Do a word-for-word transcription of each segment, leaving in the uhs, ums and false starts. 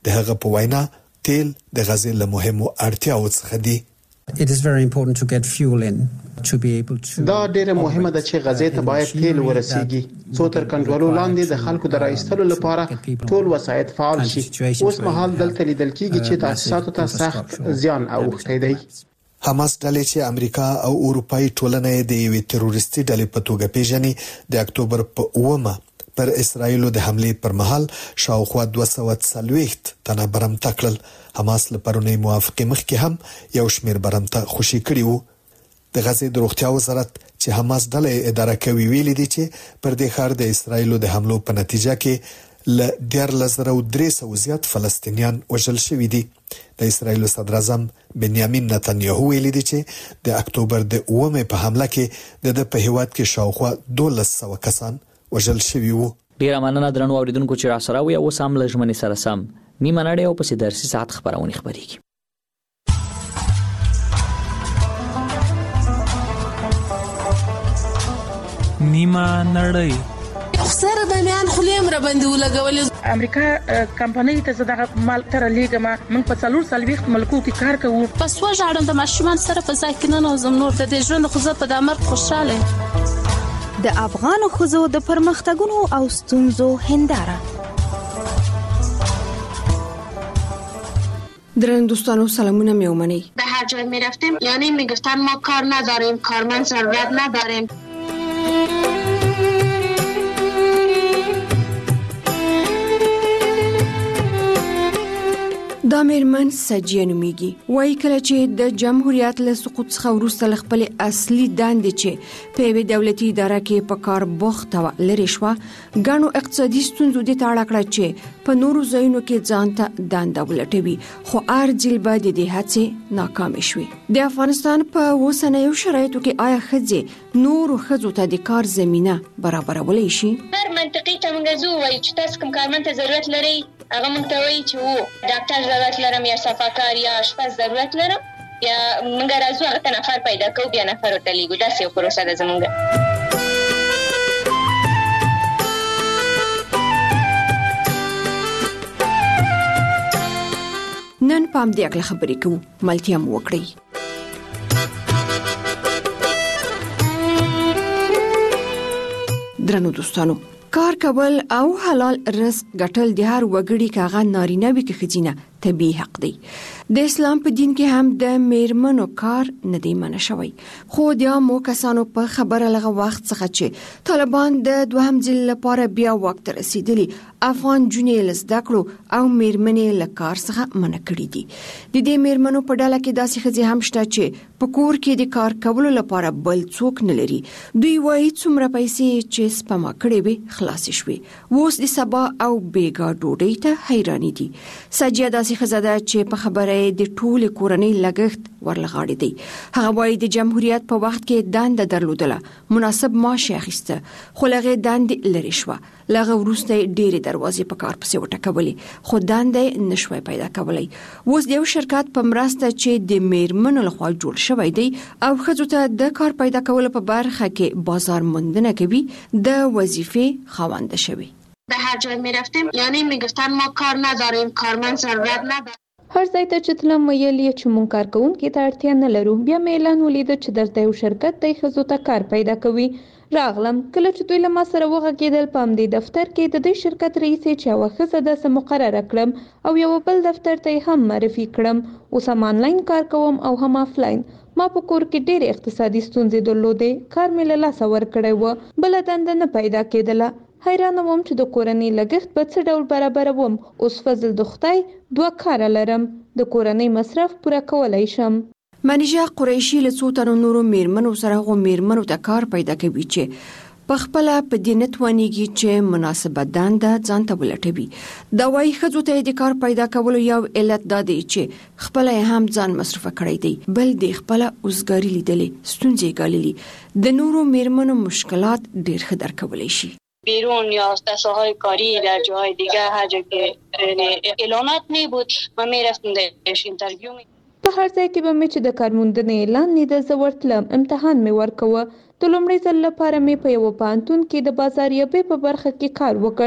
د هغه په وینا تیل د غزې له مهمو اړتیاوو څخه دی. It is very important to get fuel in to be able to دا ډیره مهمه ده چې غزې ته باید تیل ورسیږي څو تر کنټرولو لاندې د خلکو د راایستلو لپاره ټول وسایل فعال شي. اوس مهال دلته لیدل کیږي چې تاسیساتو ته سخت زیان اوښتی دی. حماس ډلې چې امریکا او اروپאי ټولنه د یوې تروریستي ډلې په توګه پیژني د اکتوبر په اومه پر اسرائیل د حمله پر مهال شاوخوا دوه سوه څلوېښت تنه برمته کړل. حماس له پرونی موافقه مخکې هم یو شمیر برمته خوشي کړي وو. د غزې د روغتیا وزارت چې حماس ډلې اداره کوي ویلي دي چې پر دې ښار د اسرائیل د حملو په نتیجه کې ل دیارلس زره او درې سوه زیات فلسطینیان وژل شوي دي. د اسرائیل صدر اعظم بنیامین نتنیاهو ویلي دي چې د اکتوبر د اومه په حمله کې د په هیواد کې شاوخوا دولس سوه کسان وژل شوي وو. ډیر مننه درنو اوریدونکو چې را سره وي او سم لژمنې سره سم نیمه نړۍ او په درسي ساعت خبرونه خبريږي. نیمه نړۍ خسر د میان خلیم را باندې ولګول. امریکا کمپنۍ ته زداغه مال تر لیګما من په څلور سلويخت ملکو کې کار کوو. پس وژاړم د ماشومان سره په ځای کې نه نوزم نور د دې ژوند خو زه په دامر خوشاله. د افغان خوځو د پرمختګونو او ستونزو هنداره. درن دوستانو سلامونه میومنی. به هر جای می رفتیم یعنی می گفتن ما کار نداریم، کارمند ضرورت نداریم. دا میرمن سجیه نومیږي. وایي کله چې د جمهوریت له سقوط څخه وروسته خپل اصلي دندې چې په یوه دولتي اداره کې په کار بوخته و لري شو غنو اقتصادي ستونزو د تاړه کړ چې په نورو ځایونو کې ځان ته دنده ولټوي، خو ارجل بعد د هڅې ناکام شوي. د افغانستان په اوسنیو شرایطو کې آیا ښځې نورو ښځو ته د کار زمينه برابرولای شي؟ هر منطقي ته موږ زو وایي چې تاسو کوم کارمند ته ضرورت لري، هغه موږ ته وایي چې وو ډاکټر ضرورت لرم یا صفاکار یا اشپز ضرورت لرم، یا موږ راځو هغه ته نفر پیدا کوو بیا نفر ورته لیږو. داسې یو پروسه ده زموږ. نن پام دې اکل خبرې کوو، ملتیا مو وکړئ. درنو دوستانو، کار کول او حلال رزق ګټل د هر وګړي کاغه نارینه وي که ښځینه طبیعي حق دی. د اسلام په دین کې هم د میرمنو کار نه دی منع شوی، خو د عامو کسانو په خبره لغه وخت څخه چې طالبان د دوهم ځل لپاره بیا وخت رسیدلی افغان جونې لزده کړو او میرمنې له کار څخه منع کړي دي. د دې میرمنو په ډله کې داسې ښځې هم شته چې په کور کې د کار کولو لپاره بل څوک نه لري. دوی وایي څومره پیسې چې سپما کړې وي خلاصې شوې، اوس د سبا او بیګا ډوډۍ ته حیرانې دي. سجیه داسې ښځه ده چې په خبره د ټول کورنۍ لګښت ورلغاړي دی. هغه وایي د جمهوریت په وخت کې دنده درلودله، مناسب معاش اخیسته، خو لغه دندې لري شو. لغه ورسته ډېرې دروازې په کار پسې وټکولې، خو دندې نشوي پیدا کولای. اوس د یو شرکت په مرسته چې د میرمنو لخوا جوړ شوی دی او ښځو ته د کار پیدا کولو په برخه کې بازار موندنه کوي، د وظیفې خاوند شوی. به هر جای می رفتیم یعنی می گفتن ما کار نداریم، کارمند ضرورت نداریم. هر ځای ته چې تلم ویل یې چې مونږ کارکوونکي ته اړتیا نه لرو. بیا مې اعلان ولیده چې دلته یو شرکت دی ښځو ته کار پیدا کوي. راغلم، کله چې دوی له ما سره وغږېدل په همدې دفتر کې د دې شرکت رئیسې چې یوه ښځه داسې مقرره کړم او یو بل دفتر ته یې هم معرفي کړم. اوس هم آنلاین کار کوم او هم آفلاین. ما په کور کې ډېرې اقتصادي ستونزې درلودې، کار مې له لاسه ورکړی و، بله دنده نه پیدا کېدله. حیرانه وم چې د کورنۍ لګښت به څه ډول برابروم. اوس فضل د خدای دوه کاره لرم، د کورنۍ مصرف پوره کولی شم. منیژه قریشي له څو تنو نورو میرمنو سره هغو میرمنو ته کار پیدا کوي چې په خپل په دې نتوانیږي چې مناسبه دنده ځان ته ولټوي. دا وايي ښځو ته د کار پیدا کولو یو علت دا دی چې خپل هم ځان مصرف کړی دی، بل د خپل اوسګاری لیدلې ستونزې ګاللې. د نورو میرمنو مشکلات ډېر ښه درک کولی شي. بیرون یا دسته‌های کاری در جاهای دیگه هر جا که اعلانات نبود ما میرفتیم درش اینترویو می په هر ځای کې به مې چې د کارموندنې اعلان نیده زه ورتلم، امتحان مې ورکوه. د لومړي ځل لپاره مې په یوه پوهنتون کې د بازاریابۍ په برخه کې کار وکړ.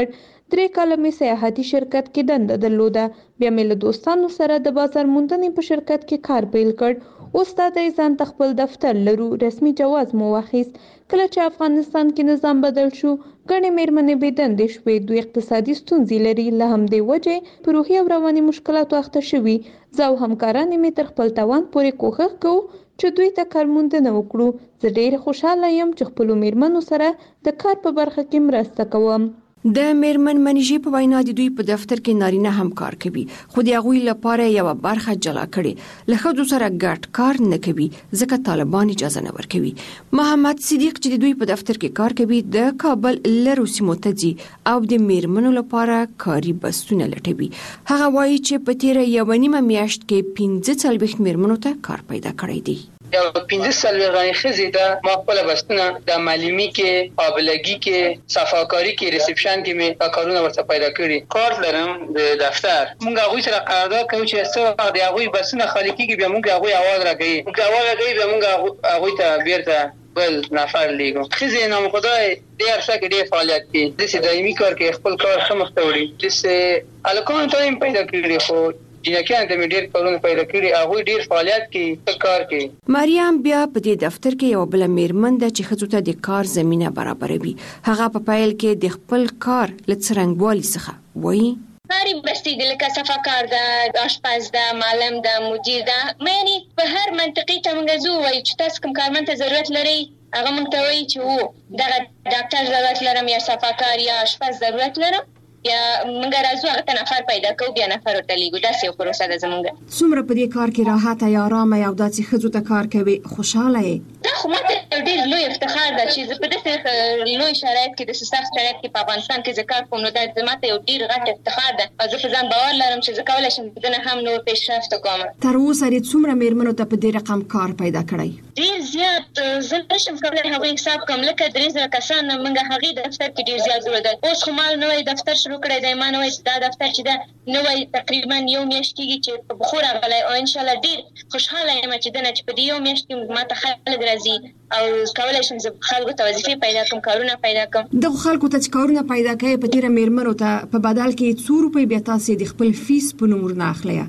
درې کاله مې سیاحتي شرکت کې دنده درلوده. بیا مې له دوستانو سره د بازار موندنې په شرکت کې کار پیل کړ. اوس تا ته ځان ته خپل دفتر لرو. رسمي جواز مو واخیست. کله چې افغانستان کې نظام بدل شو ګڼې مېرمنې بې دندې شوې. دوی اقتصادي ستونزې لري. له همدې وجې په روحي او رواني مشکلاتو اخته شوي. زه او همکارانې مې تر خپل توان پورې کوښښ کوو چې دوی ته کارموندنه وکړو. زه ډېره خوشحاله یم چې خپلو مېرمنو سره د کار په برخه کې مرسته کوم. د میرمن منیژې په وینا د دوی په دفتر کې نارینه هم کار کوي، خو د هغوی لپاره یو برخه جلا کړي له ښځو سره ګډ کار نه کوي ځکه طالبان اجازه نه ورکوي. محمد صدیق چې د دوی په دفتر کې کار کوي د کابل لرو سیمو ته ځي او د میرمنو لپاره کاري بستونه لټوي. هغه وایي چې په تیره یوه نیمه میاشت کې پنځه څلوېښت میرمنو ته کار پیدا کړی دی. یو پنځه څلوېښت غني ښځې ده ما خپله بستونه د معلمي کې، قابلګي کې، صفاکاري کې، ریسپشن کې مې کارونه ورته پیدا کړي. کار لرم د دفتر. موږ هغوی سره قرارداد کوو چې څه وخت د هغوی بسونه خالي کېږي بیا موږ هغوی اواز راکوي. موږ اواز راکوي بیا موږ هغوی ته بیرته بل نفر لیږو. ښځې نامخدای دې عرصه کې ډېر فعالیت کوي. داسې دایمي کار کوي، خپل کار ښه مخته وړي. داسې هلکانو ته یې پیدا کړي خو جنکیانو ته مې ډېر کارونه پیدا کړي. هغوی ډېر فعالیت کوي، ښه کار کوي. مریم بیا په دې دفتر کې یو بله میرمن ده چې ښځو ته د کار زمینه برابروي. هغه په پیل کې د خپل کار له څرنګوالي څخه وایي کاری بستی دی لکه صفاکار ده، آشپز ده، معلم ده، مدیر ده. معنی په هر منطقې ته موږ ځو وایي چې تاسو کوم کارمند ته ضرورت لرئ، هغه موږ ته وایي چې و دغه ډاکټر ضرورت لرم یا صفاکار یا آشپز ضرورت لرم، یا موږ راځو هغه ته نفر پیدا کوو بیا نفر ورته لیږو. داسې یو پروسه ده زموږ. څومره په دې کار کې راحته یا ارامه یا داسې ښځو ته کار کوي خوشحاله یې؟ دا خو ماته یو ډېر لوی افتخار ده چې زه په داسې لوی شرایط کې داسې سخت شرایط کې په افغانستان کې زه کار کوم. نو دا ماته یو ډېر غټ افتخار ده او زه په ځان باور لرم چې زه کولی شم دنه هم نور پیشرفت وکړم. تر اوسه دې څومره میرمنو ته په دې رقم کار پیدا کړی؟ ډېر زیات. زه نشم کولی هغوی حساب کړم. لکه درې زره کسان موږ هغې دفتر کې ډېر زیات جوړېدل. اوس خو ما نوی دفتر شروع کړی دی. ما نوی دا دفتر چې ده نوی تقریبا یو میاشت کېږي چې په پښو راغلی او انشاءالله ډېر خوشحاله یم چې دنه چې په دې یو میاشت کې ما ته خلک راځي او کولی شم زه خلکو ته وظیفې پیدا کړم، کارونه پیدا کړم. دغو خلکو ته چې کارونه پیدا کوي په تېره میرمنو ته په بدل کې څو روپۍ بیا تاسې د خپل فیس په نوم ورنه اخلی؟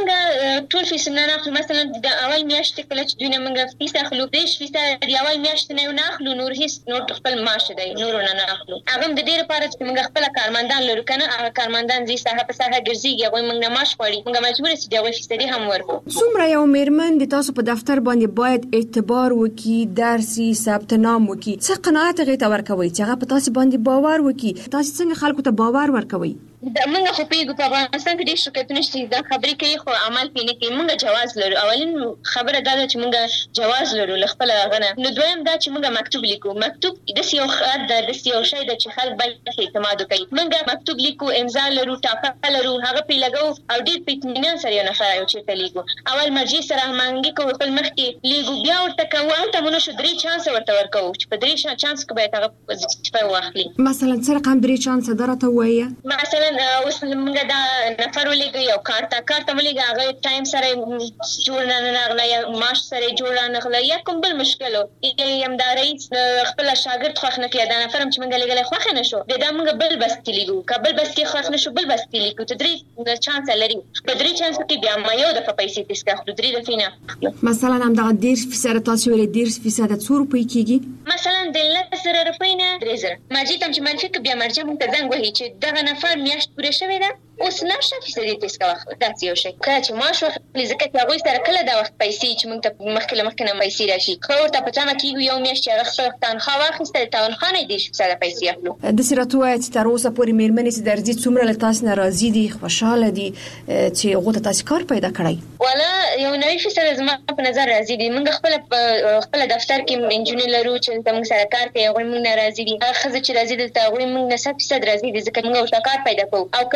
موږ ټول فیس نه اخلو. مثلا د اول میاشتې کله چې دوی نه موږ فیس اخلو، دېرش فیصده د اول میاشتې نه یې نه اخلو، نور هېڅ نور خپل معاش دی نور نه نه اخلو. هغه هم د دې لپاره چې موږ خپله کارمندان لرو که نه، هغه کارمندان ځي ساحه په ساحه ګرځېږي، هغوی موږ نه معاش غواړي. موږ مجبور یو چې د هغوی فیصدي هم ورکړو. څومره یو میرمن د تاسو په دفتر باندې باید اعتبار وکړي، درسي، ثبت نام وکړي؟ څه قناعت هغې ته ورکوئ چې هغه په تاسې باندې باور وکړي؟ تاسې څنګه خلکو ته باور ورکوئ؟ موږ خو پوهېږو په افغانستان کې ډېر شرکتونه چې دا خبرې کوي خو عمل پرې نه کوي. موږ جواز لرو. اولین خبره دا ده چې موږ جواز لرو له خپله هغه نه. نو دویم دا چې موږ مکتوب لیکو. مکتوب داسې یو خط ده، داسې یو شی ده چې خلک باید اعتماد وکړي. موږ مکتوب لیکو، امضا لرو، ټاپه لرو، هغه پرې لګوو او ډېر په اطمینان سره یو نفر یو چېرته لیږو. اول مرجع سره هماهنګي کوو، خپل مخکې لیږو، بیا ورته کوو. هلته مو نه شو درې چانسه ورته ورکوو چې په درې چانس کې باید هغه وظیفه واخلي. مثلا څه رقم درې چانسه دا راته ووایه؟ مثلا اوس موږ دا نفر ولېږو یو کار ته کار ته ولېږه، هغه ټایم سره جوړ نه راغله یا معاش سره جوړ رانغله یا کوم بل مشکل و یا همدا رئیس خپله شاګرد خوښ نه کړي، دا نفر هم چې موږ لېږلی خوښ نه شو، بیا دا موږ بل بس کې لیږو. که بل بس کې خوښ نه شو بل بس کې لیږو. ته درې چانسه لري. په درې چانسو کې بیا ما یو دفعه پیسې تېسته اخلو، درې دفعې نه اخلو. مثلا همدغه دېرش فیصده تاسو ویلې دېرش فیصده څو روپۍ کېږي؟ مثلا د لس زره روپۍ نه درې زره. مرجع ته هم چې منفي کړو بیا مرجع موږ ته زنګ وهي چې دغه نفر میاشت پوره شوې ده، اوس نشه فیصدي تېسته واخله. داسې یو شی کله چې معاش واخلي، ځکه چې هغوی سره کله دا وخت پیسې چې موږ ته مخکې له مخکې نه پیسې راشي، ښه ورته په تمه کېږو یو میاشت چې هغه خپله تنخواه واخیسته، د تنخوا نه یې دېرش فیصده پیسې اخلو. داسې راته ووایه چې تر اوسه پورې میرمنې چې درځي څومره له تاسې نه راضي دي، خوشحاله دي چې هغو ته تاسې کار پیدا کړی؟ والا یو نوي فیصده زما په نظر راضي دي. موږ خپله په خپله دفتر کې انجونې لرو چې دلته موږ سره کار کوي، هغوی موږ نه راضي دي. هغه ښځې چې راضي دلته هغوی موږ نه صد فیصد راضي دي، ځکه موږ ورته کار پیدا کوو. او که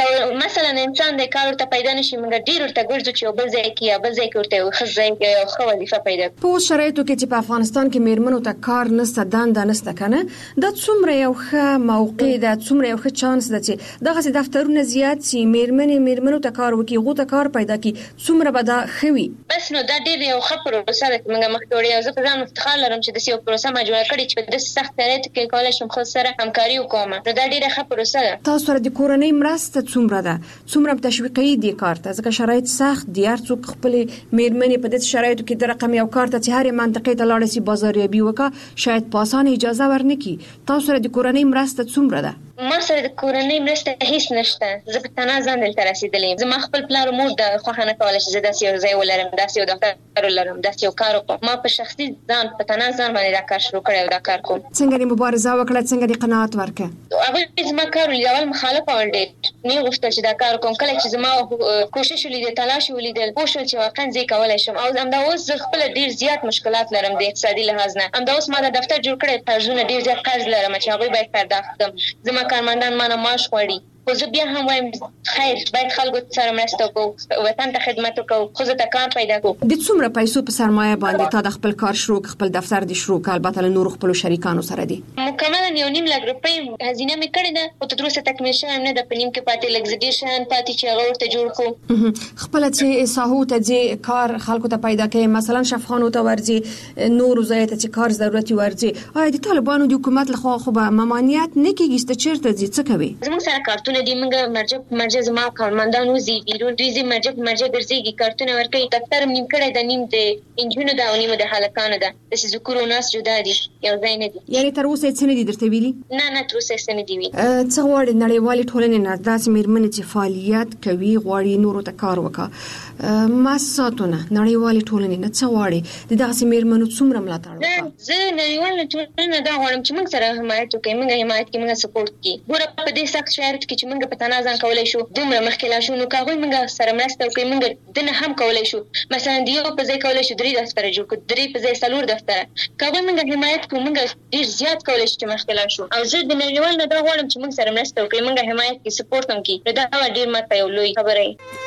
مثلا انسان د کار ورته پیدا نشي موږ ډیر ورته ګرځو چې بل ځای کې یا بل ځای کې ورته خزای یا خو وظیفه پیدا په شرایطو کې چې په افغانستان کې میرمنو ته کار نشته دنده نشته کنه د څومره یو ښه موقع ده څومره یو ښه چانس ده چې دغه دفترونه زیات سي میرمنې میرمنو ته کار وکړي غو ته کار پیدا کړي څومره به دا خوي بس نو دا ډیر یو ښه پروسه ده موږ مخکې یو ځکه ځان مفتخر لرم چې د سیو پروسه ما جوړ کړی چې د سخت شرایطو کې کولای شم خو سره همکاري وکوم نو دا ډیره ښه پروسه ده. تاسو سره د کورنۍ مرسته څومره ده څومره تشویقي دي کار ته ځکه شرایط سخت دي هر څوک خپل میرمنې په دې شرایطو کې د رقم یو کار ته چې هر منطقې ته لاړ شي بازاریابي وکړي شاید په اسانه اجازه ورنکړي. تاسو سره د کورنۍ مرسته څومره ده؟ ما سره د کورنۍ مرسته هیڅ نشته. زه په تنها ځان دلته رسیدلې. زه ما خپل پلار مور د خوښه نه کوله چې زه داسې یو ځای ولرم داسې یو دفتر ولرم داسې یو کار وکړم. ما په شخصي ځان په تنها ځان باندې دا کار شروع کړی او دا کار کوم. څنګه دې مبارزه وکړه څنګه دې قناعت ورکړه؟ اول زما کار ولې اول مخالفه ول ډېر نه غوښتل چې دا کار کوم. کله چې زما کوشش ولیدل تلاش ولیدل پوه شو چې واقعا زه کولای شم او همدا اوس زه خپل ډېر زیات مشکلات لرم د اقتصادي لحاظ نه. همدا اوس ما د دفتر جوړ کړی قرضونه ډېر زیات قرض لرم چې هغه باید پرداخت کړم. زما کارمندان ما نه معاش غواړي خو زه بیا هم وایم خیر باید خلکو سره مرسته وکړو وطن ته خدمت وکړو ښځو ته کار پیدا کړو. د څومره پیسو په سرمایه باندې تا د خپل کار شروع خپل دفتر د شروع کړ البته له نورو خپلو شریکانو سره دي؟ مکمل یو نیم لک روپۍ هزینه مې کړې ده او تر اوسه تکمیل شوی نه ده. په نیم کې پاتې لګزیډیشن پاتې چې هغه ورته جوړ کړو. خپل چې ساحو ته چې کار خلکو ته پیدا کوي مثلا شفخانو ته ورځي نورو ځای ته چې کار ضرورت ورځي آیا د طالبانو د حکومت لخوا خو به ممانعت نه کیږي چې چیرته ځي څه کوي؟ زموږ سره کارتونه دي موږ مرجع مرجع زما کارمندان وزي بیرون دوی مرجع مرجع ګرځي کارتونه ورکوي. دفتر نیم کړی د نیم د انجونو د او نیم د هلکانو ده د ذکر او ناس جدا دي یو ځای نه دي. یعنی تر اوسه څه نه دي درته ویلي؟ نه نه تر اوسه څه نه دي ویلي. څه غواړي نړیوالې ټولنې نه داسې میرمنې چې فعالیت کوي غواړي نورو ته کار وکړي مؤسساتونه نړیوالې ټولنې نه څه غواړي د داسې میرمنو څومره ملاتړ وکړي؟ زه نړیوالې ټولنې دا غواړم چې موږ سره حمایت وکړي موږ حمایت کې موږ سپورټ کړي. ګوره په دې سخت شرایطو کې چې موږ په تنها ځان کولای شو دومره مخکې لا شو نو کاغوی موږ سره مرسته وکړي موږ دنه هم کولای شو مثلا د یو په ځای کولای شو درې دفتر جوړ کړو درې په ځای څلور دفتر کاغوی موږ حمایت کوو موږ ډیر زیات کولای شو چې مخکې لا شو او زه د نړیوال نه دا غواړم چې موږ سره مرسته وکړي موږ حمایت کې سپورټ هم کړي دا ډیر ماته یو لوی خبره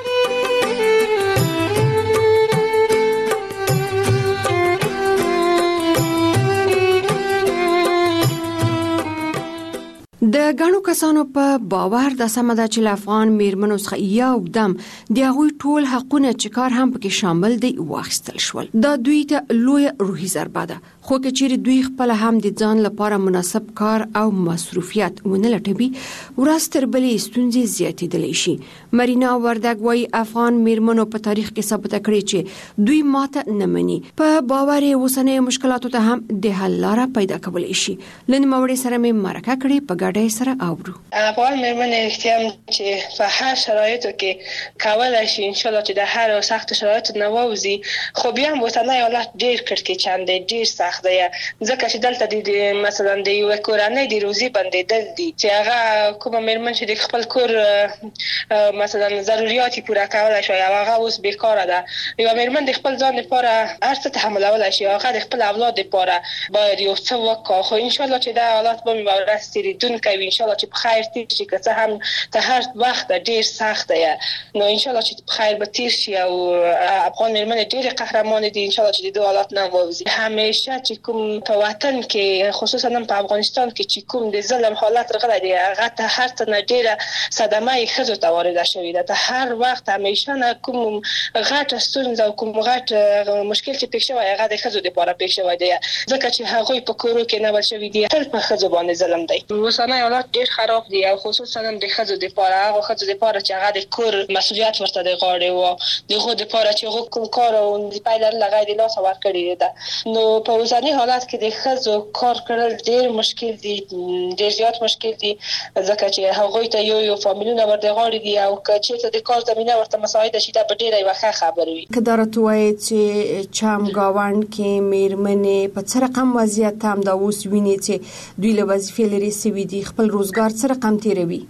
د غنو کسانو په باور د سمدا چې افغان میرمنو څخه یو دم د هغوی ټول حقونه چې کار هم پکې شامل دي واخیستل شول. دا دوی ته لوی روحي ضربه ده خو که چیرې دوی خپل هم د ځان لپاره مناسب کار او مصروفیت ونه لټوي ورځ تر بلې ستونزې زیاتېدلی شي. مرینا وردګ وايي افغان میرمنو په تاریخ کې ثابته کړې چې دوی ماته نه مني په باور یې اوسنۍ مشکلاتو ته هم د حل لاره پیدا کولی شي. لن موري سره مې مرکه کړې په ګډه سره اورو. افغان میرمنې اختیار چې په هر شرایطو کې کولای شي ان شاء الله چې د هر سخت شرایطو نه ووزي خو بیا هم وطني حالت ډیر کړکېچن دی ډیر سخت دی ځکه چې دلته د مثلا د یو کورنۍ د روزي بندیدل دي چې هغه کومه میرمن چې د خپل کور مثلا ضرورت پوره کولای شي او هغه اوس بیکاره ده یو میرمن د خپل ځان لپاره هر څه تحملولای شي هغه د خپل اولاد لپاره باید یو څه وکړي خو ان شاء الله چې دا حالت به مبارز تیریدون کوي ان شاء الله چې په خیر تیر شي که څه هم ته هر وخت ډیر سخت دی نو ان شاء الله چې په خیر به تیر شي او افغان میرمنې ډېر قهرمان دي ان شاء الله چې د دوه حالات نه ووزي. همیشه چې کوم په وطن کې خصوصا په افغانستان کې چې کوم د ظلم حالت راغلی دی هغه ته هر څه نه ډېره صدمه یې ښځو ته وارده شوې ده. ته هر وخت همیشه نه کوم غټه ستونزه او کوم غټ مشکل چې پېښ شوی هغه د ښځو دپاره پېښ شوی دی ځکه چې هغوی په کورو کې نه بل شوي دي ټول په ښځو باندې ظلم دی. اوسنی حالات ډېر خراب دي او خصوصا د ښځو دپاره هغه ښځو دپاره چې هغه د کور مسؤلیت ورته د غاړې و د هغو دپاره چې هغوی کوم کار او د پای لرل هغه یې د لاسه ورکړې ده نو په اوسني حالت کې د ښځو کار کړل ډېر مشکل دي ډېر زیات مشکل دي ځکه چې هغوی ته یو یو فامیلونه ور د غاړې دي او که چېرته د کار زمینه ورته مساعده شي دا به ډېره یوه ښه خبره وي. که دا راته وایي چې چمګاونډ کې میرمنې په څه رقم وضعیت همدا اوس ویني چې دوی له وظیفې لرې سوي دي خپل روزګار څه رقم تیروي؟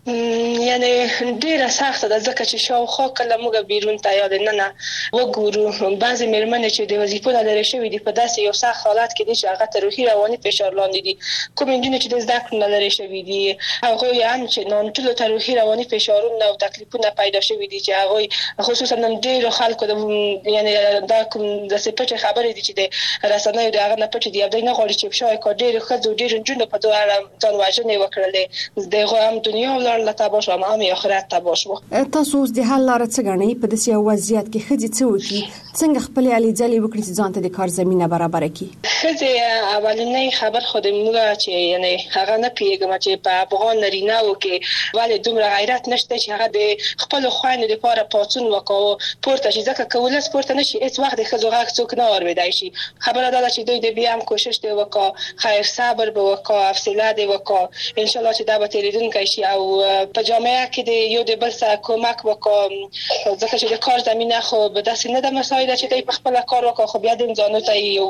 یعنی ډیره سخته ده ځکه چې شاوخوا کله موږ بیرون ته یا د ننه وګورو بعضې مېرمنې چې د وظیفو نه لرې شوي دي په داسې یو سخت حالت کې دي چې هغه ته روحي رواني فشار لاندې دي. کومې نجونې چې د زده کړو نه لرې شوي دي هغوی هم چې نانټولو ته روحي رواني فشارونه او تکلیفونه پیدا شوي دي چې هغوی خصوصا نن ډیرو خلکو د یعنی دا کوم داسې پټې خبرې دي چې د رسنیو د هغه نه پټې دي او دوی نه غواړي چې شاید کا ډېرې ښځو ډېرې نجونو په دغه اړه ځان وژنې وکړلې د هغوی هم دنیا ولاړله تباه شوه هم هم آخرت تباه شوه. تاسو اوس د حل لاره څه ګڼئ په داسې یو وضعیت کې ښځې څه وکړي څنګه خپلې هلې ځلې وکړي چې ځان ته د کار زمینه برابره کړي؟ ښځې اولنی خبر خو د موږ چې یعنی هغه نه پوهېږم چې په افغان نارینه‌و کې ولې دومره غیرت نشته چې هغه د خپلو خویندو دپاره پاڅون وکړو پورته شي ځکه که ولس پورته نه شي هېڅ وخت د ښځو غږ څوک نه اورېدی شي. خبره دا ده چې دوی د بیا هم کوشش دې وکړه خیر صبر به وکړه حوصله دې وکړه انشاءالله چې دا به تېرېدونکی شي او په جامعه کې د یو د بل سره کومک وکړه ځکه چې د کار زمینه خو به داسې نه ده مسایله چې دوی په خپله کار وکړه خو بیا د انسانو ته یو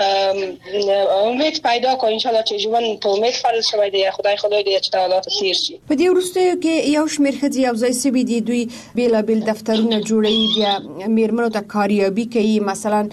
امید پیدا کړو انشاءالله چې ژوند په امید فرض شوی دی خدای خدای دې چې دا حالات تېر شي. په دې وروستیو کې یو شمېر ښځې یو ځای سوي دي دوی بېلابېل دفترونه جوړوي بیا مېرمنو ته کاریابي کوي مثلا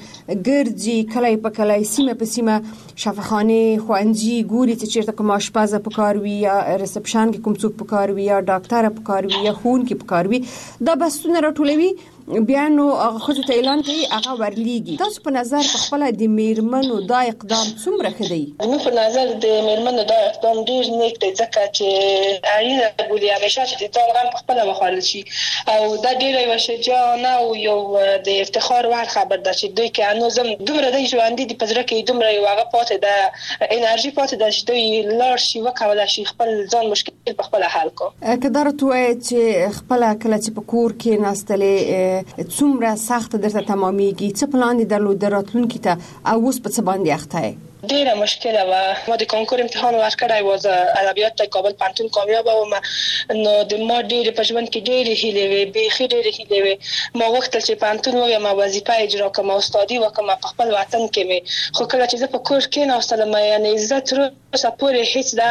ګرځي کلی په کلی سیمه په سیمه شفاخانې ښوونځي ګوري چې چېرته کوم اشپزه په کار وي یا ریسپشن کې کوم څوک په کار وي یا ډاکټره په کار وي یا ښوونکي په کار وي دا بحثونه راټولوي بیا نو هغه ښځو ته اعلان کوي هغه ورلیږي. تاسو په نظر په خپله د مېرمنو دا اقدام څومره ښه دی؟ زموږ په نظر د مېرمنو دا اقدام ډېر نیک دی ځکه چې اړینه بولي همیشه چې د ځان غم په خپله وخوړل شي او دا ډېره یوه شجاعانه او یو د افتخار وړ خبر ده چې دوی که هنوز هم دومره دی ژوندي دي په زړه کې دومره یو هغه پاتې ده انرژي پاتې ده چې دوی لاړ شي وکولی شي خپل ځان مشکل په خپله حل کړو. که دا راته ووایې چې خپله کله چې په کور کې ناستلې څومره سخت درته تمامیږي څه پلان دې درلوده راتلونکي ته او اوس په څه باندې اخته یې؟ ډیره مشکله وه. ما د کانکور امتحان ورکړی و زه ادبیات ته کابل پوهنتون کامیابه وم نو د ما ډېرې په ژوند کې ډېرې هیلې وې بیخي ډېرې هیلې وې. ما غوښتل چې پوهنتون ووایم او وظیفه اجرا کړم او استادي وکړم په خپل وطن کې مې خو کله چې زه په کور کېناستلم یعنې زه تر اوسه پورې هېڅ دا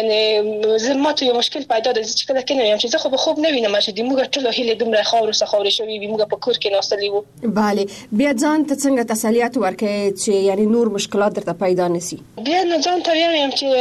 یعنې زه ما ته یو مشکل پیدا دی چې کله کېنویم چې زه خو به خوب نه وینم چې د موږ ټولو هیلې دومره خاورو څخه خاورې شوي وي موږ په کور کېناستلي وو. بله بیا ځان ته څنګه تسلیت ورکوې چې یعنې نور مشکلات درته پیدا نشي؟ بیا نو ځان ته ویم چې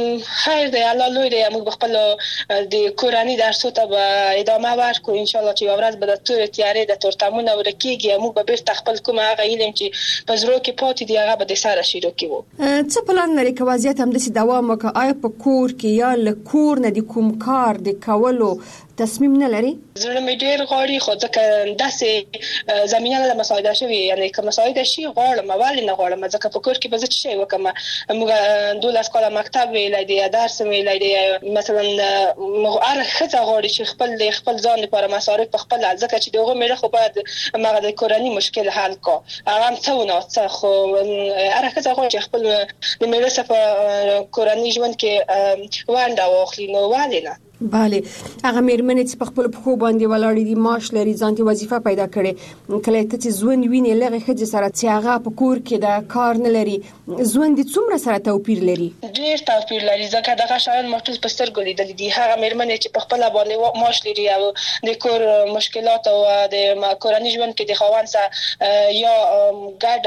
خیر دی الله لوی دی موږ به خپلو د کورني درسو ته به ادامه ورکړو انشاءالله چې یوه ورځ به د تورې تیارې د تورتمونه ورکېږي او موږ به بېرته خپل کوم هغه علم چې په زړو کې پاتې دي هغه به د سره شروع کړو. څه پلان لرې که وضعیت همداسې دوام وکړي آیا په کور کې یا له کور نه د کوم کار د کولو تصمیم نه لري؟ زړه مې ډېر غواړي خو ځکه داسې زمینه نه ده مساعده شوې یعنې که مساعده شي غواړم ولې نه غواړم ځکه په کور کې به زه څه شی وکړم موږ دولس کاله مکتب ویلی دی درس ویلی دی مثلا هر ښځه غواړي چې خپل خپل ځان لپاره مصارف په خپله ځکه چې د هغو مېړه خو باید هغه د کورني مشکل حل کړو هغه هم څه و نه څه خو هره ښځه غواړي چې خپل د مېړه سره په کورني ژوند کې ونډه واخلي نو ولې نه؟ بله هغه مېرمنې چې په خپلو پښو باندې ولاړې دي معاش لري ځان ته وظیفه پیدا کړې کله ته چې ژوند وینې له هغې ښځې سره چې هغه په کور کې د کار نه لري ژوند یې څومره سره توپیر لري؟ ډېر توپیر لري ځکه دغه شیان ما ټول په سترګو لیدلي دي هغه مېرمنې چې په خپله باندې معاش لري او د کور مشکلات او د کورني ژوند کې د خاوند سره یا ګډ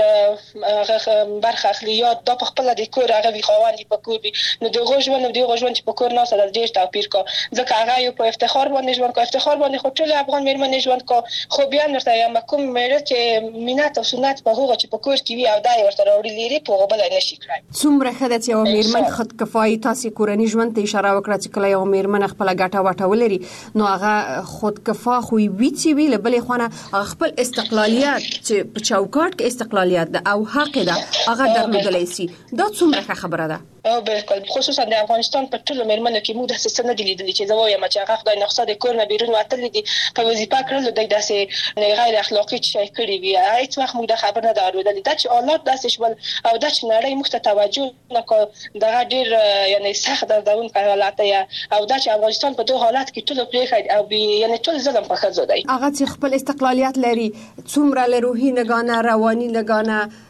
برخه اخلي یا دا په خپله د کور هغه وي خاوند په کور وي نو د هغو ژوند او د هغو ژوند چې په کور ناسته ده ډېر توپیر کا ځکه هغه یو په افتخار باندې ژوند کو افتخار باندې خو ټول افغان مېرمنې ژوند کو خو بیا ورته یم کوم مېړه چې مینت او سنت په هغه چې په کور کې وي او دا ورته راوړي لري په هغه بل نه شي کړای. څومره ښه ده چې یو مېرمن خودکفایي تاسې کورني ژوند ته اشاره وکړه چې کله یو مېرمن خپله ګټه وټه ولري نو هغه خودکفا خو وي چې وي له بلې خوا نه هغه خپل استقلالیت چې په چوکاټ کې استقلالیت ده او حق ده هغه درلودلی سي دا څومره ښه خبره ده؟ او بالکل خصوصا د افغانستان په ټولو مېرمنو کې موږ داسې څه نه دي لیدلي چې زه وایم چې هغه خدای نخسته د کور نه بیرون وتلي دي په وظیفه کړلو دوی داسې غیر اخلاقي شی کړي وي هېڅ وخت موږ دا خبر نه ده اورېدلې دا چې حالات داسې شول او دا چې نړۍ موږ ته توجه نه کړه دغه ډېر یعنې سخت دردونکی حالت دی او دا چې افغانستان په دغه حالت کې ټولو پرېښی او یعنې ټول ظلم په ښځو دی هغه چې خپل استقلالیت لري څومره له روحي نګانه رواني نګانه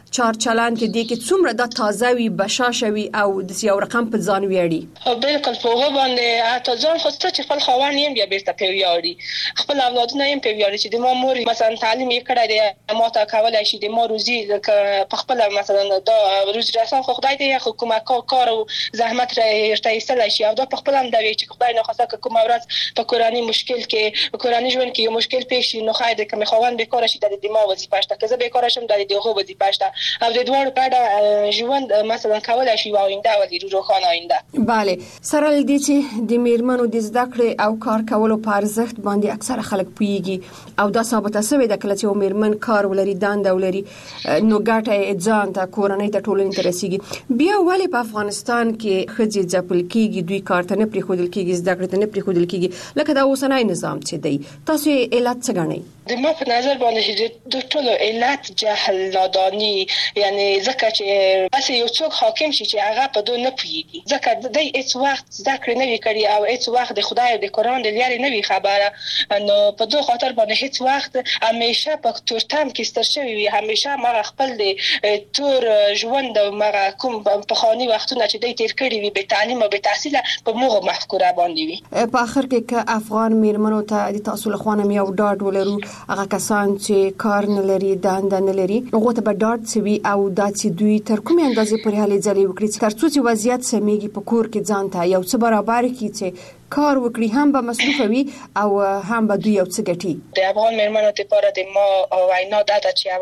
چار چلان کې دي کې څومره د تازه وي بشاشه وي او د یو رقم په ځان ویاړي. او بالکل په هغه باندې حتی ځان خو څه چې خپل خاوند یې بیا بیرته په ویاړي، خپل اولادونه یې په ویاړي چې د ما مور مثلا تعلیم یې کړی دی، ما ته کولای شي د ما روزي په خپل مثلا دا روزي رسان خو خدای دې خو کومه کار او زحمت راته ایستلی شي، او دا په خپل هم دا وی چې خدای نه خواسته که کومه ورځ په کورنۍ مشکل کې په کورنۍ ژوند کې یو مشکل پیښ شي نو خای د کوم خاوند بیکاره شي د دې ما وظیفه شته، که زه بیکاره شم د دې هغه وظیفه شته، او د دوه په اړه ژوند مثلا کولای شي آینده ولې روښانه آینده. bale سره لدی چې د میرمنو د زده کړې او کار کولو په ارزښت باندې اکثره خلک پوهیږي او دا ثابته شوې ده کله چې میرمن کار ولري دانده ولري نو ګټه ځان ته کورنۍ ته ټولنې ته رسیږي. بیا ولې په افغانستان کې ښځې ځپل کیږي، دوی کار ته نه پریښودل کیږي، زده کړې ته نه پریښودل کیږي لکه دا اوسنی نظام چې دی؟ تاسو علت څه ګڼئ؟ د ما په نظر باندې د ټولو علت جهل نادانی، یعنی ځکه چې بس یو څوک حاکم شي چې هغه په دوی نه پوهیږي، ځکه د هیڅ وخت زده کړې نه وی کړی او هیڅ وخت د خدای او د قرآن د لارې نه وی خبره، نو په دوی خاطر باندې هیڅ وخت همیشه په تورتم کې ستر شوی وي، همیشه ما خپل د تور ژوند او ما کوم په خاني وختونه چې د تیر کړی وي به تعلیم او به تحصیل په موږ مفکوره باندې وي. په اخر کې که افغان میرمنو ته د تاسو له خوانم یو ډاډ ولرو، هغه کسان چې کار نه لري دانده نه لري هغه ته به ډاډ سوي او دا چې دوی تر کومې اندازې پورې هلې ځلې وکړي تر څو چې وضعیت سمېږي په کور کې ځان ته یو څه برابر کړي چې کار وکړي، هم به مصروفه وي او هم به دوی یو څه ګټي. د افغان میرمنو لپاره د ما وینا دا ده چې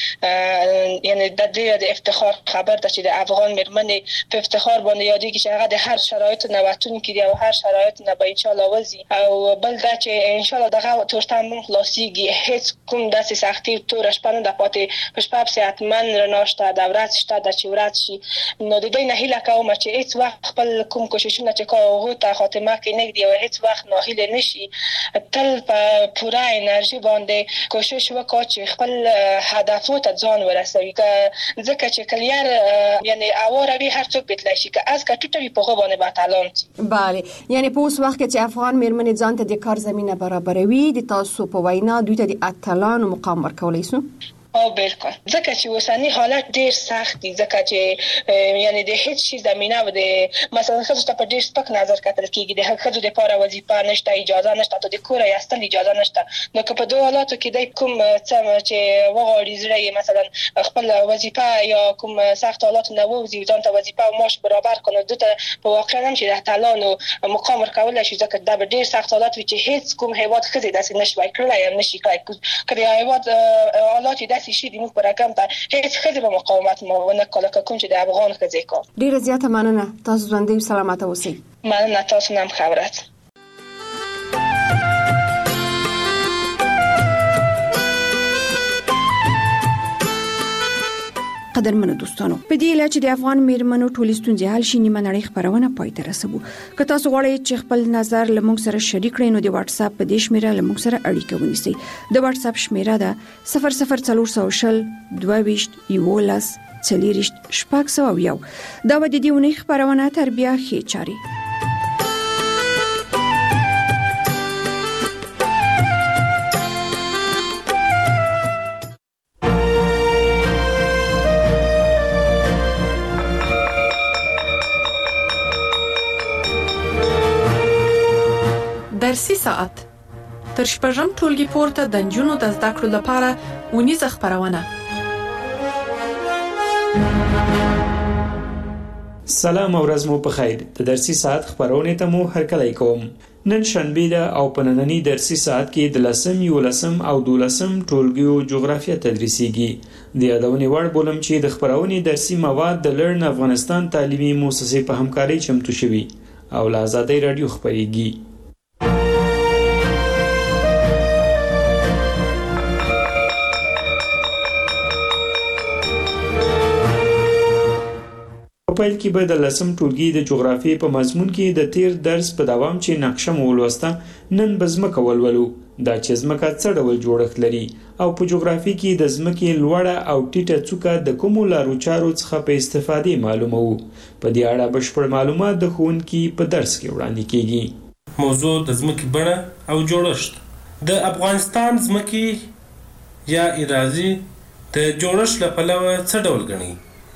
اول یعنی د دې د افتخار خبر ده چې د افغان میرمنې په افتخار باندې یادېږي چې هغه د هر شرایط نه وتون کړي او هر شرایط نه به ان شاء الله وځي، او بل دا چې ان شاء الله دغه تورتم خلاصيږي، هیڅ کوم داسې سختي تور شپه نه د پاتې په شپه په حتمن رناشته د ورځ شته د چې ورځ شي، نو د دې نه هیله کوم چې هیڅ وخت خپل کوم کوششونه چې کوو ته خاتمه کې نګدي او هیڅ وخت ناهیله نشي، تل په پوره انرژي باندې کوشش وکړي چې خپل هدفو ته ځان ورسوي، ځکه چې کلیار یعنی اواره وی هر څوک بتلی شي که از کټوټوي په غو باندې باتالان. bale یعنی په اوس وخت کې چې افغان میرمنې ځان ته د کار زمينه برابروي د تاسو په وینا دوی ته د اتلانو مقام ورکولای شو؟ او بالکل ځکه چې اوسنی حالت ډیر سخت دی، ځکه چې یعنی د هیڅ شي زمينه و د مثلا خځو ته په ډیر سپک نظر کتل کیږي، د خځو لپاره وظیفه نشته، اجازه نشته، ته د کور یاستل اجازه نشته، نو که په دوه حالاتو کې د کوم څه چې وغوړي زړه مثلا خپل وظیفه یا کوم سخت حالات نه ووزي ځان ته وظیفه او معاش برابر کنه، دته په واقع هم چې د تعلانو مقام ورکول شي، ځکه دا به ډیر سخت حالات وي چې هیڅ کوم هیواد خځې داسې نشوي کړلای هم نشي کړای، کله هیواد حالات شي د موږ پر رقم ته هیڅ خځه به مقاومت نه کوله کوم چې د افغان خځې کار. ډیره زیاته مننه، تاسو ژوندۍ او سلامته اوسئ. مننه، تاسو هم خبرت. قدرمنو دوستانو، په دې اله چې د افغان میرمنو ټولې ستونزې حل شي نیمه نړۍ خبرونه پای ته رسوو. که تاسو غواړئ چې خپل نظر له موږ سره شریک کړئ نو د واتس اپ په دې شمیره له موږ سره اړیکه ونیسئ. د واتس اپ شمیره ده صفر صفر څلور سوه شل دوه ویشت یولس څلېرویشت شپږ سوه یو. دا به د دې اونۍ خبرونه تر بیا ښې چارې. درسي ساعت تر شپږم ټولګي پورته د نجونو د زده کړو لپاره اونیزه خبرونه. سلام او ورځ مو په خیر. د درسي ساعت خبرونه ته مو هرکلی کوم. نن شنبه ده او په نننی درسي ساعت کې د لسم یولسم او دولسم ټولګیو جغرافیه تدریسیږي. د یادونې وړ بولم چې د خبرونې درسي مواد د لرن افغانستان تعلیمي مؤسسې په همکارۍ چمتو شوي او له آزادۍ رادیو خبرېږي. په پیل کې به د لسم ټولګي د جغرافیې په مضمون کې د تیر درس په دوام چې نقشه مو ولوسته، نن به ځمکه ولولو. دا چې ځمکه څه ډول جوړښت لري او په جغرافي کې د ځمکې لوړه او ټیټه څوکه د کومو لارو چارو څخه په استفادې معلوموو. په دې اړه بشپړ معلومات د ښوونکي په درس کې وړاندې کیږي. موضوع د ځمکې بڼه او جوړښت. د افغانستان ځمکې یا اراضي د جوړښت له پلوه څه ډول ګڼي؟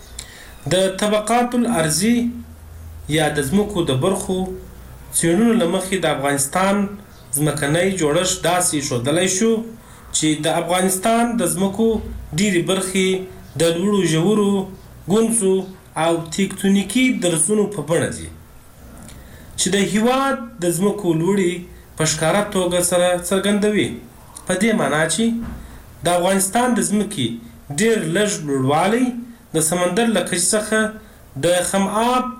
د طبقات الارضي یا د ځمکو د برخو څېړنو له مخې د افغانستان ځمکنی جوړښت داسې ښودلی شو چې د افغانستان د ځمکو ډېرې برخې د لوړو ژورو ګونځو او تکتونیکي درزونو په بڼه دي چې د هیواد د ځمکو لوړې په ښکاره توګه سره څرګندوي. په دې معنا چې د افغانستان د ځمکې ډېر لږ لوړوالی د سمندر له کچې څخه د خماب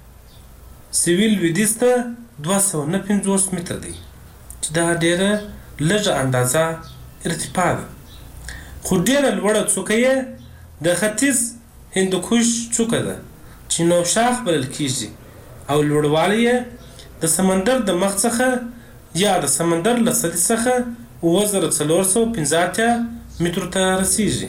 سویل لویدیځ ته دوه سوه نه پنځوس متره دی چې دا ډېره لږه اندازه ارتفاع ده. خو ډېره لوړه څوکه یې د ختیځ هندوکش څوکه ده چې نوشاخ بلل کیږي او لوړوالی یې د سمندر د مخ څخه یا د سمندر له سطحې څخه اووه زره څلور سوه پنځه اتیا مترو ته رسیږي.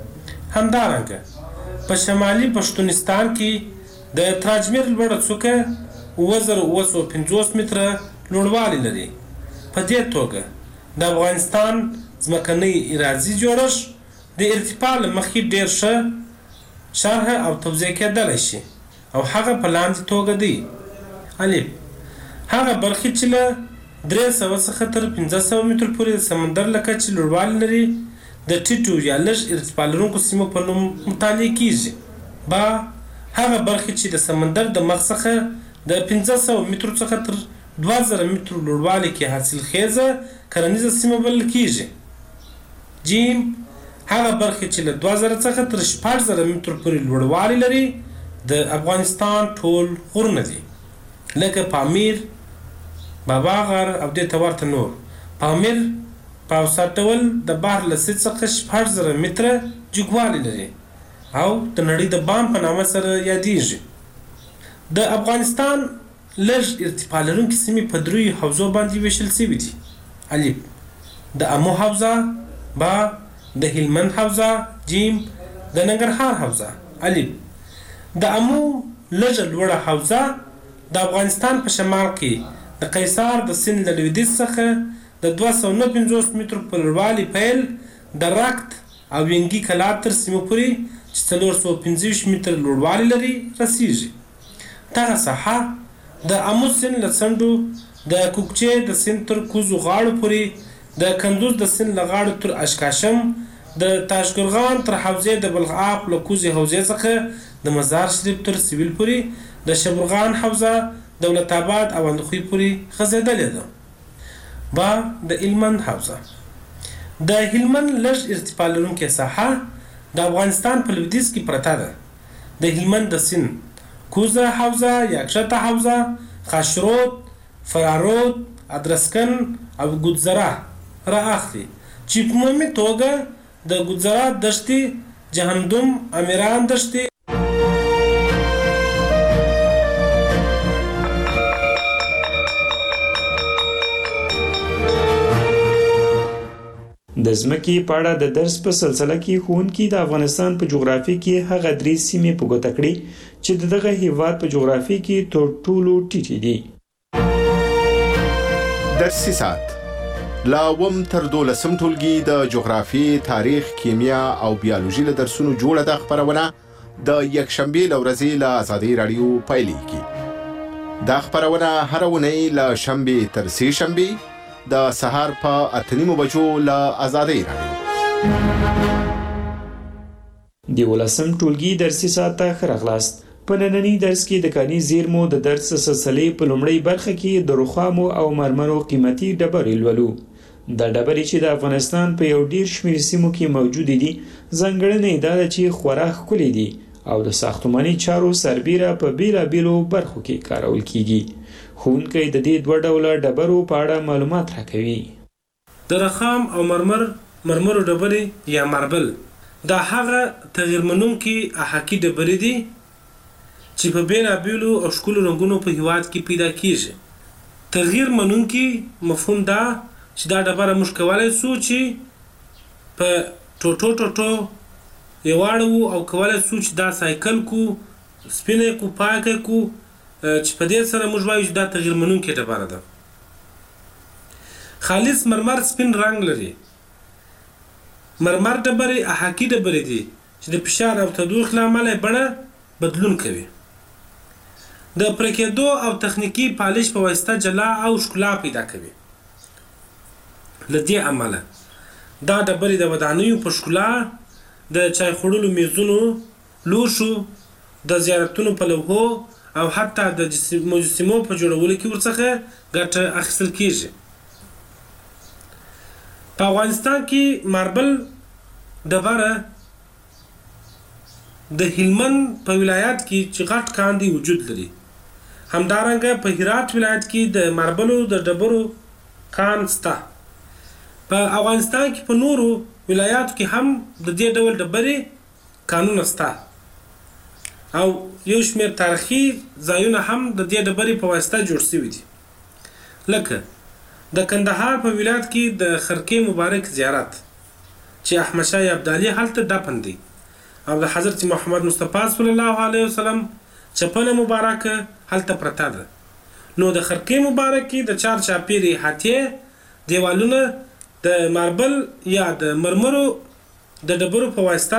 همدارنګه په شمالي پښتونستان کې د تراجمیر لوړه څوکه اووه زره اووه سوه پنځوس متره لوړوالی لري. په دې توګه د افغانستان ځمکنی ارضي جوړښت د ارتفاع له مخې ډېر ښه شرح او توضیح کېدلی شي او هغه په لاندې توګه دی: الف هغه برخې چې له درې سوه څخه تر پنځه سوه مترو پورې د سمندر له کچې لوړوالی لري د ټیټو یا لږ ارتفاع لرونکو سیمو په نوم مطالعه کیږي. با هغه برخې چې د سمندر د مخ څخه د پنځه سوه مترو څخه تر دوه زره مترو لوړوالي کې حاصلخیزه کرنیزه سیمه بلل کیږي. جیم هغه برخې چې له دوه زره څخه تر شپږ زره مترو پورې لوړوالی لري د افغانستان ټول غرونه دي لکه پامیر، بابا غر او دې ته ورته نور. پامیر په اوسط ډول د بحر له سطحې څخه شپږ زره متره جګوالی لري او د نړۍ د بام په نامه سره یادیږي. د افغانستان لږ ارتفاع لرونکي سیمې په دریو حوزو باندې ویشل شوي دي: الف د امو حوزه، با د هلمند حوزه، جیم د ننګرهار حوزه. الف د امو لږه لوړه حوزه د افغانستان په شمال کې د قیصار د سیند له لویدیځ څخه د دوه سوه نه پنځوس مترو په لوړوالي پیل د رکت او ینګي کلات تر سیمو پورې چې څلور سوه پنځه ویشت متره لوړوالی لري رسیږي. دغه ساحه د امو سیند له څنډو د کوکچې د سیند تر کوزو غاړو پورې، د کندوز د سیند له غاړو تر اشکاشم، د تاشقرغان تر حوزې د بلخاب له کوزې حوزې څخه د مزار شریف تر سویل پورې، د شبرغان حوزه دولت آباد او اندخوی پورې غځېدلې ده. با د هلمند حوزه د هلمند لږ ارتفاع لرونکې ساحه د افغانستان په لویدیځ کې پرته ده. د هلمند د سیند کوزه حوزه یا کښته حوزه، خاشرود، فرارود، ادرسکن او ګودزره را اخلي چې په عمومي توګه د ګودزره دښتې، جهنم، امیران دښتې د ځمکې په اړه د درس په سلسله کې ښوونکي د افغانستان په جغرافیه کې هغه درې سیمې په ګوته کړې چې د دغه هیواد په جغرافیه کې تر ټولو ټیټې دي. درسي ساعت لا اووم تر دولسم ټولګي د جغرافیې، تاریخ، کیمیا او بیولوژي له درسونو جوړه ده خپرونه د یکشنبې له ورځې له ازادۍ راډیو پیلېږي. دا خپرونه هره اونۍ له شنبې تر سې شنبې د سهار په اته نیمو بجو له ازادۍ راډیو. د ولسم ټولګي درسي ساعت ته ښه راغلاست. په ننني درس کې د کاني زیرمو د درس سلسلې په لومړۍ برخه کې د رخامو او مرمرو قیمتي ډبرې لولو. دا ډبرې چې د افغانستان په یو ډیر شمېر سیمو کې موجودې دي، ځانګړنه یې دا ده چې خورا ښکلې دي او د ساختماني چارو سربیره په بیلابیلو برخو کې کارول کیږي. ښوونکی د دې دوه ډوله ډبرو په اړه معلومات راکوي. د رخام او مرمر مرمرو ډبرې یا ماربل دا هغه تغیر منونکي احاقي ډبرې دي چې په بیلابیلو او ښکلو رنګونو په هیواد کې پیدا کیږي. تغیر منونکي مفهوم دا چې دا ډبره موږ کولی سو چې په ټوټو ټوټو یې واړوو او کولی سو چې دا سایکل کو، سپینه کو، پاکه کو، چې په دې سره موږ وایو چې دا تغیر منونکې ډبره ده. خالص مرمر سپین رنګ لري مرمر ډبرې احاقي ډبرې دي چې د فشار او تودوخې له امله بڼه بدلون کوي. د پرکېدو او تخنیکي پالش په واسطه جلا او ښکلا پیدا کوي. له دې امله دا ډبرې د ودانیو په ښکلا، د چای خوړلو میزونو، لوښو، د زیارتونو په لوحو او حتی د مجسمو په جوړولو کې ورڅخه ګټه اخیستل کیږي. په افغانستان کې ماربل ډبره د هلمند په ولایت کې چې غټ کان دی وجود لري. همدارنګه په هرات ولایت کې د ماربلو د ډبرو کان شته. په افغانستان کې په نورو ولایاتو کې هم د دې ډول ډبرې کانونه شته او یو شمېر تاریخي ځایونه هم د دې ډبرې په واسطه جوړ شوي دي. لکه د کندهار په ولایت کې د خرقې مبارک زیارت چې احمد شاه ابدالي هلته دفن دی او د حضرت محمد مصطفی صلی الله علیه وسلم چپنه مبارکه هلته پرته ده. نو د خرقې مبارک کې د چار چاپیرې احاطې دیوالونه د ماربل یا د مرمرو د ډبرو په واسطه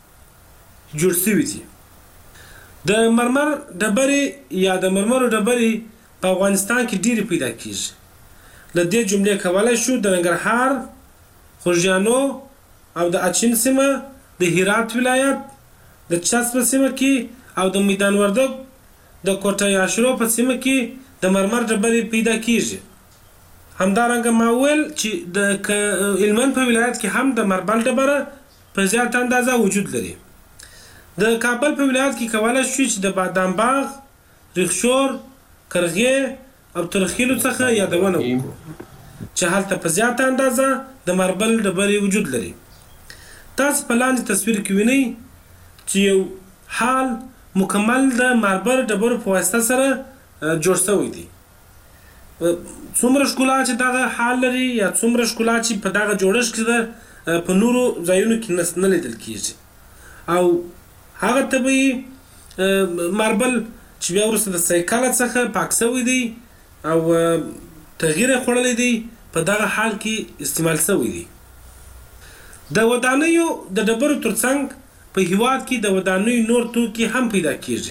جوړ شوي دي. د مرمر ډبرې یا د مرمرو ډبرې په افغانستان کې ډېرې پیدا کیږي. له دې جملې کولی شو د ننګرهار، خوږیانو او د اچین سیمه، د هرات ولایت، د چسب سیمه کې او د میدان وردګ د کوټه یاشرو په سیمه کې د مرمر ډبرې پیدا کیږي. همدارنګه ما ویل چې د هلمند په ولایت کې هم د ماربل ډبره په زیاته اندازه وجود لري. د کابل په ولایت کې کولی شو چې د بادام باغ، ریخشور، کرغې او ترخیلو څخه یادونه وکړو چې هلته په زیاته اندازه د ماربل ډبرې وجود لري. تاسو په لاندې تصویر کې وینئ چې یو حال مکمل د ماربل ډبرو په واسطه سره جوړ شوی دی. څومره ښکلا چې دغه حال لري یا څومره ښکلا چې په دغه جوړښت کې ده په نورو ځایونو کې نه لیدل کیږي. او هغه طبیعي ماربل چې بیا وروسته د سایکله څخه پاک شوی دی او تغییر یې خوړلی دی په دغه حال کې استعمال شوی دی. د ودانیو د ډبرو ترڅنګ په هیواد کې د ودانیو نور توکي هم پیدا کیږي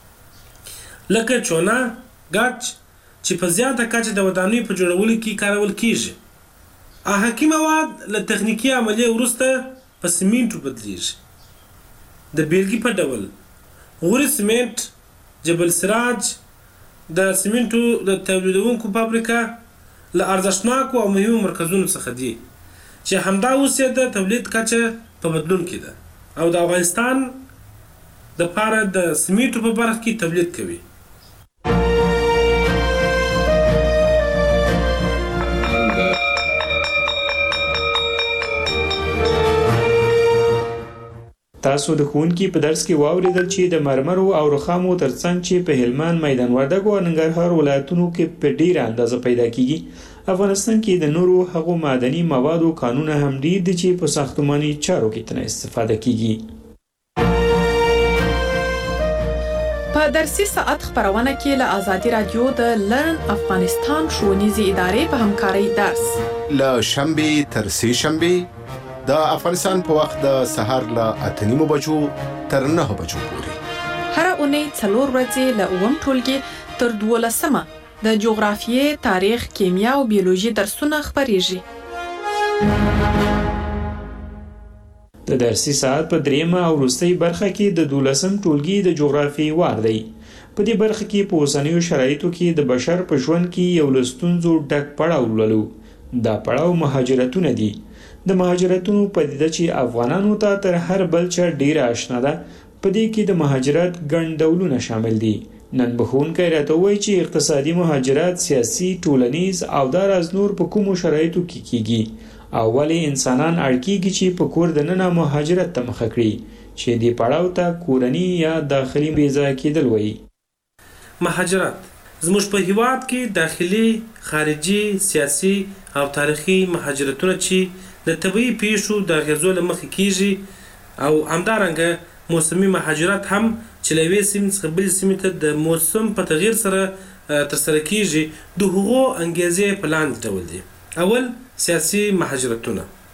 لکه چونه، ګچ چې په زیاته کچه د ودانیو په جوړولو کې کارول کیږي. احاقي مواد له تخنیکي عملیې وروسته په سیمنټو بدلیږي. د بیلګې په ډول غوري سیمنټ، جبل سراج د سیمنټو د تولیدونکو فابریکه له ارزښتناکو او مهمو مرکزونو څخه دي چې همدا اوس یې د تولید کچه په بدلون کې ده او د افغانستان دپاره د سیمنټو په برخه کې تولید کوي. تاسو د ښوونکي په درس کې واوریدل چې د مرمرو او رخامو ترڅنګ چې په هلمند، میدان وردګ او ننګرهار ولایتونو کې په ډیره اندازه پیدا کیږي، افغانستان کې د نورو هغو معدني موادو کانونه هم ډیر دي چې په ساختماني چارو کې ترې استفاده کیږي. په درسي ساعت خبرونه کې له آزادي رادیو د لرن افغانستان ښوونیزې ادارې په همکارۍ درس له شنبې تر سې شنبې د افغانستان په وخت د سهار له اته نیمو بجو تر نهه بجو پورې هر اونۍ څلور ورځې له اووم ټولګي تر دولسمه د جغرافیې، تاریخ، کیمیا او بیولوژي درسونه خپریږي. د درسي ساعت په دریمه او وروستۍ برخه کې د دولسم ټولګي د جغرافیې وار دی. په دې برخه کې په اوسنیو شرایطو کې د بشر په ژوند کې یو له ستونزو ډک پړاو لولو. دا پړاو مهاجرتونه دي. د مهاجرتونو پدیده چې افغانانو ته تر هر بل چا ډیره آشنا ده، په دې کې د مهاجرت ګڼ ډولونه شامل دي. نن به ښوونکی راته ووایي چې اقتصادي مهاجرت، سیاسي، ټولنیز او داراز نور په کومو شرایطو کې کیږي او ولې انسانان اړ کیږي چې په کور دننه مهاجرت ته مخه کړي چې دې پړاو ته کورني یا داخلي بېځایه کېدل وایي. مهاجرت زموږ په هیواد کې داخلي، خارجي، سیاسي او تاریخي مهاجرتونه چې د طبیعي پیښو د اغېزو له مخې کیږي او همدارنګه موسمي مهاجرت هم چې له یوې سیمې څخه بلې سیمې ته د موسم په تغییر سره ترسره کیږي. د هغو انګیزې په لاندې ډول دي. اول، سیاسي مهاجرتونه.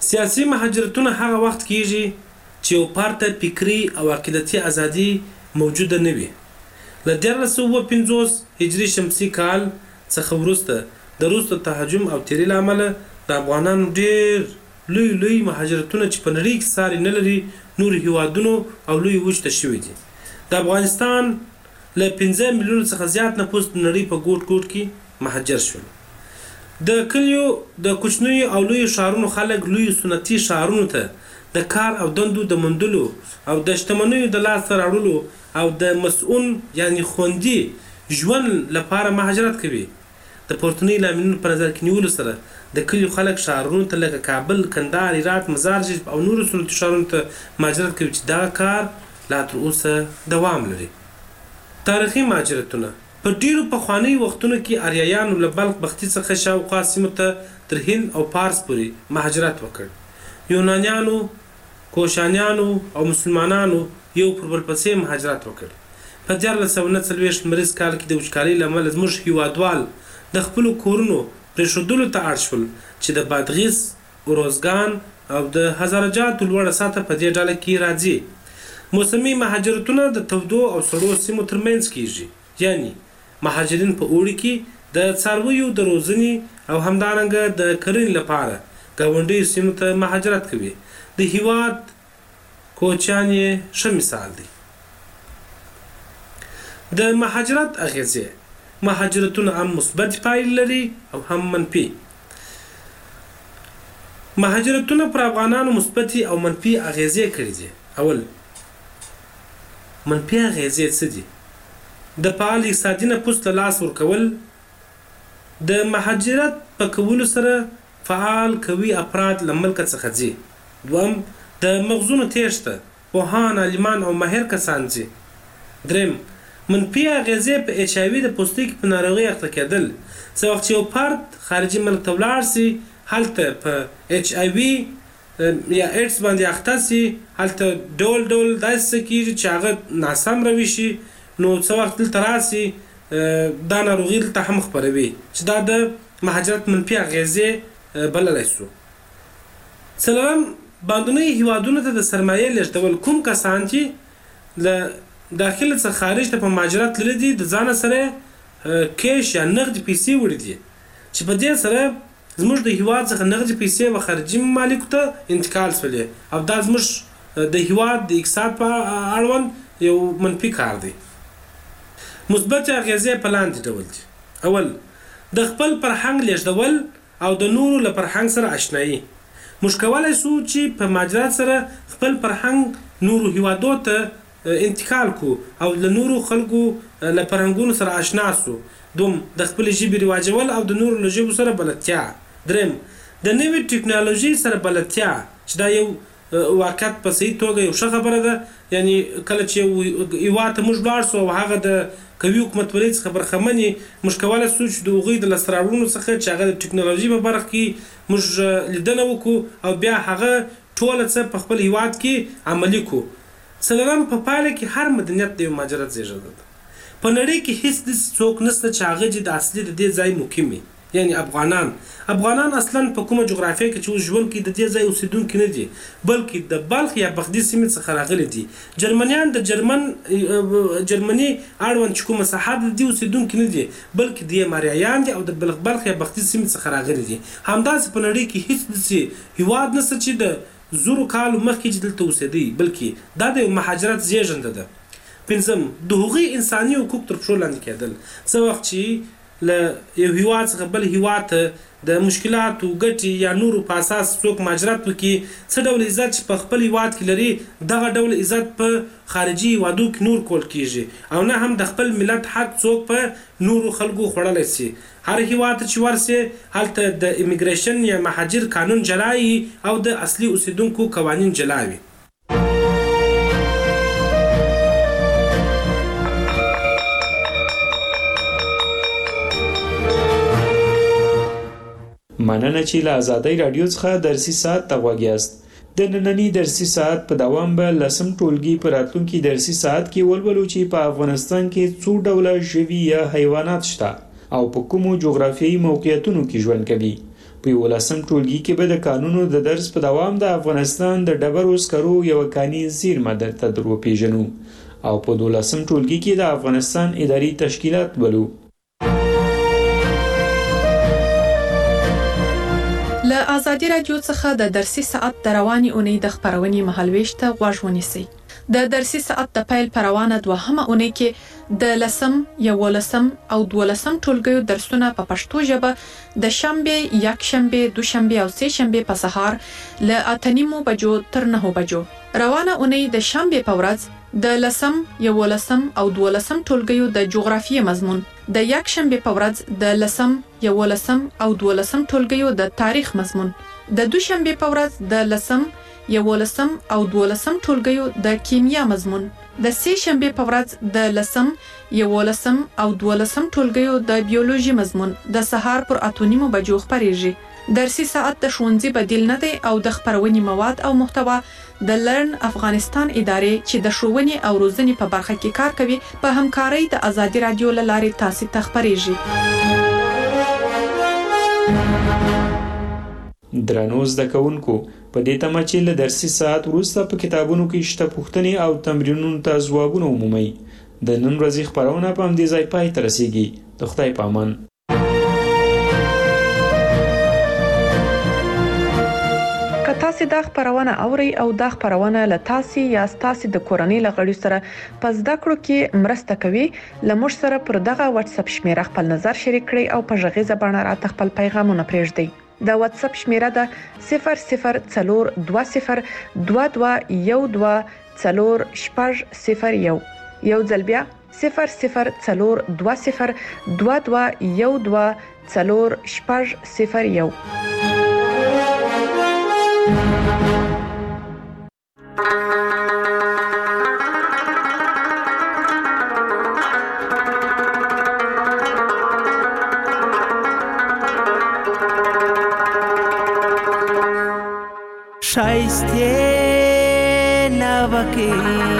سیاسي مهاجرتونه هغه وخت کیږي چې یو پارته فکری او عقیدتي ازادي موجوده نه وي. له دیارلس سوه پنځوس هجري شمسي کال څخه وروسته د روس د تهاجم او تیري له امله د افغانانو ډېر لوی لوی مهاجرتونه چې په نړۍ کې ساری نه لري نورو هیوادونو او لوی وچ ته شوي دي. د افغانستان له پنځه میلیونو څخه زیات نفوس د نړۍ په ګوټ ګوټ کې مهاجر شول. د کلیو د کوچنیو او لوی ښارونو خلک لوی سنتي ښارونو ته د کار او دندو د موندلو او د شتمنیو د لاسته راوړلو او د مسؤون یعنی خوندي ژوند لپاره مهاجرت کوي. د پورتنۍ لاملونو په نظر کې نیولو سره د کلیو خلک ښارونو ته لکه کابل، کندهار، هرات، مزارشریف او نورو سنتي ښارونو ته مهاجرت کوي چې دا کار لا تر اوسه دوام لري. تاریخي مهاجرتونه په ډیرو پخوانیو وختونو کې اریایانو له بلخ بختي څخه شاوخوا سیمو ته تر هند او پارس پورې مهاجرت وکړ. یونانیانو، کوشانیانو او مسلمانانو یو پر بل پسې مهاجرت وکړ. په دیارلس سوه نهه څلوېښت لمریز کال کې د وچکالۍ له امله زموږ هیوادوال د خپلو کورونو پرېښودلو ته اړ شول چې د بادغیس، اروزګان او د هزاره جاتو لوړه سطحه په دې ډله کې راځي. موسمي مهاجرتونه د تودو او سړو سیمو ترمنځ کیږي، یعنی مهاجرین په اوړي کې د څارویو د روزنې او همدارنګه د کرنې لپاره ګاونډیو سیمو ته مهاجرت کوي. د هیواد کوچیان یې ښه مثال دی. د مهاجرت اغیزې مهاجرتونه هم مثبت پایلې لري او هم منفي. مهاجرتونه پر افغانانو مثبتې او منفي اغیزې کړي دي. اول منفي اغیزې څه دي؟ د فعال اقتصادي نفوس له لاس ورکول. د مهاجرت په کولو سره فعال قوي افراد له ملکه څخه ځي. دوم د مغزونو تیښته، پوهان، عالمان او ماهر کسان ځي. دریم منفي اغیزې په اچ آی وي د پوستکي په ناروغۍ اخته کېدل. څه وخت چې یو فرد خارجي ملک ته ولاړ سي هلته په اچ آی وي یا ایډز باندې اخته سي، هلته ډول ډول داسې څه کېږي چې هغه ناسم روي شي، نو څه وخت دلته راسي دا ناروغي دلته هم خپروي چې دا د مهاجرت منفي اغیزې بللی سو. څلورم باندنۍ هیوادونو ته د سرمایې لیږدول. کوم کسان چې له داخل څخه خارج ته په مهاجرت تللي دي د ځانه سره کیش یا نغدي پیسې وړي دي چې په دې سره زموږ د هیواد څخه نغدي پیسې و خارجي ممالکو ته انتقال شولې او دا زموږ د هیواد د اقتصاد په اړوند یو منفي کار دی. مثبت اغیزې په لاندې ډول دي. اول د خپل فرهنګ لیږدول او د نورو له فرهنګ سره آشنایي. موږ کولی سو چې په مهاجرت سره خپل فرهنګ نورو هیوادو ته انتقال کو او له نورو خلکو له فرهنګونو سره آشنا سو. دوم د خپل ژبې رواجول او د نورو له ژبو سره بلدتیا. دریم د نوې ټکنالوژي سره بلدتیا چې دا یو واقعیت په صحیح توګه یو ښه خبره ده. یعنی کله چې هیواد ته موږ لاړ سو او هغه د قوي حکومتولۍ څخه برخمن یې، موږ کولی سو چې د هغوی د لاسته راوړنو څخه چې هغه د ټکنالوژي په برخه کې موږ لیدنه وکړو او بیا هغه ټوله څه په خپل هیواد کې عملي کړو. څلورم په پایله کې هر مدنیت د یو مهاجرت زیږنده ده. په نړۍ کې هیڅ داسې څوک نشته چې هغه چې د اصلي د دې ځای مقیم وي، یعنی افغانان. افغانان اصلا په کومه جغرافیه کې چې اوس ژوند کوي د دې ځای اوسیدونکي نه دي، بلکې د بلخ یا بختي سیمې څخه راغلي دي. جرمنیان د جرمن جرمني اړوند چې کومه ساحه د دې اوسیدونکي نه دي، بلکې د ماریایان دي او د بلخ بلخ یا بختي سیمې څخه راغلي دي. همداسې په نړۍ کې هیڅ داسې هیواد نشته چې د زرو کالو مخکې چې دلته اوسېدی، بلکې دا د مهاجرت زیږنده ده. پنځم د هغوی انساني حقوق تر پښو لاندې کېدل. څه وخت چې له یو هیواد څخه بل هیواد ته د مشکلاتو، ګټې یا نورو په اساس څوک مهاجرت وکړي، څه ډول عزت چې په خپل هیواد کې لري دغه ډول عزت په خارجي هیوادو کې نور کول کیږي، او نه هم د خپل ملت حق څوک په نورو خلکو خوړلی سي. هر هیواد ته چې ورسي هلته د امیګریشن یا مهاجر قانون جلا وي او د اصلي اوسیدونکو قوانین جلا وي. مننه چې له ازادۍ راډیو څخه درسي ساعت ته غوږ یاست. د ننني درسي ساعت په دوام به لسم ټولګي په راتلونکي درسي ساعت کې ولولو چې په افغانستان کې څو ډوله ژوي یا حیوانات شته او په کومو جغرافیایي موقعیتونو کې ژوند کوي. په یولسم ټولګي کې به د قانونو د درس په دوام د افغانستان د ډبرو سکرو یو کاني زیرمه درته در وپېژنو او په دولسم ټولګي کې د افغانستان اداري تشکیلات ولو. له ازادي راډیو څخه د درسي ساعت د رواني اونۍ د خبرونې مهالويش ته غوږ ونیسئ. د درسي ساعت د پیل پر روانه دوهمه اونۍ کې د لسم، یولسم او دولسم ټولګیو درسونه په پښتو ژبه د شنبه، یکشنبه، دوشنبه او سه شنبه په سهار له اته نیمو بجو تر نهو بجو. روانه اونۍ د شنبه په ورځ د لسم، یولسم او دولسم ټولګیو د جغرافیې مضمون، د یکشنبه په ورځ د لسم، یولسم او دولسم ټولګیو د تاریخ مضمون، د دوشنبه په ورځ د لسم، یولسم او دولسم ټولګیو د کیمیا مضمون، د سه شنبه په ورځ د لسم، یولسم او دولسم ټولګیو د بیولوژي مضمون د سهار پر اته نیمو بجو خبرېږي. درسي ساعت د ښوونځي بدیل نه دی او د خبرونې مواد او محتوا د لرن افغانستان ادارې چې د ښوونې او روزنې په برخه کې کار کوي په همکارۍ د ازادي راډیو له لارې تاسو ته خبرېږي. درنو زده کوونکو، په دې تمه چې له درسي ساعت وروسته په کتابونو کې شته پوښتنې او تمرینونو ته ځوابونه ومومئ. د نن ورځې خبرونه په همدې ځای پای ته رسیږي. د خدای په امان. که تاسو دا خبرونه اورئ او دا خبرونه له تاسو یا تاسو د کورنۍ له غړي سره په زده کړو کې مرسته کوي، له موږ سره پر دغه واتس اپ شمیره خپل نظر شریک کړئ او په غږیزه بڼه راته خپل پیغامونه پرېږدئ. د واتس اپ شمیره ده صفر صفر څلور دوه صفر دوه دوه یو دوه څلور شپږ صفر یو. یو ځل بیا صفر صفر څلور دوه صفر دوه دوه یو دوه څلور شپږ صفر یو. شایسته ناوکي